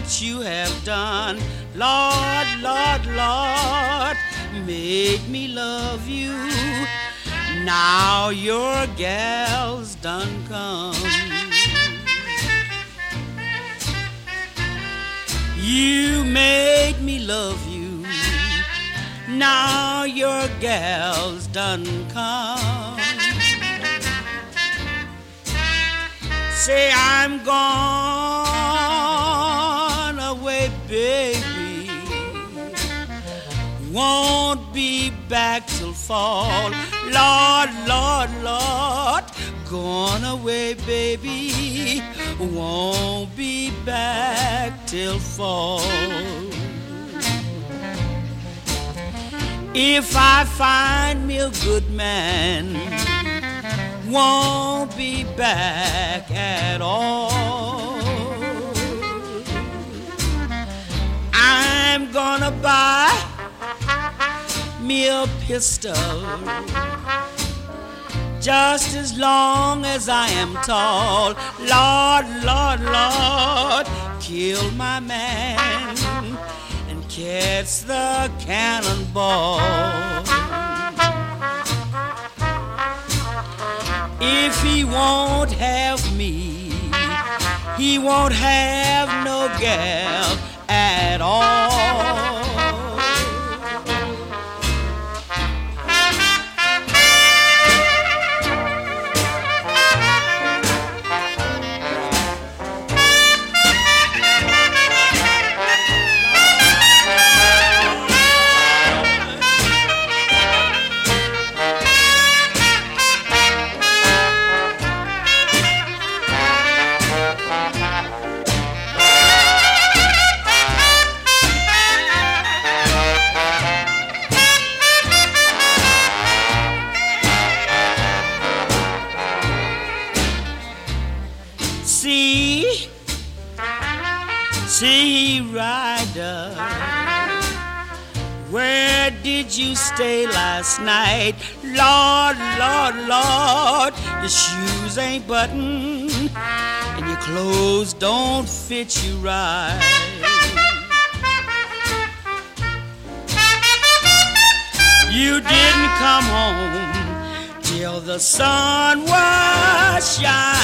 what you have done. Lord, Lord, Lord, made me love you. Now your gal's done come. You made me love you. Now your gal's done come. Say I'm gone away, baby. Won't be back till fall. Lord, Lord, Lord, gone away, baby. Won't be back till fall. If I find me a good man, won't be back at all. I'm gonna buy me a pistol, just as long as I am tall. Lord, Lord, Lord, kill my man and catch the cannonball. If he won't have me, he won't have no gal at all. See, rider, where did you stay last night? Lord, Lord, Lord, your shoes ain't buttoned and your clothes don't fit you right. You didn't come home till the sun was shining.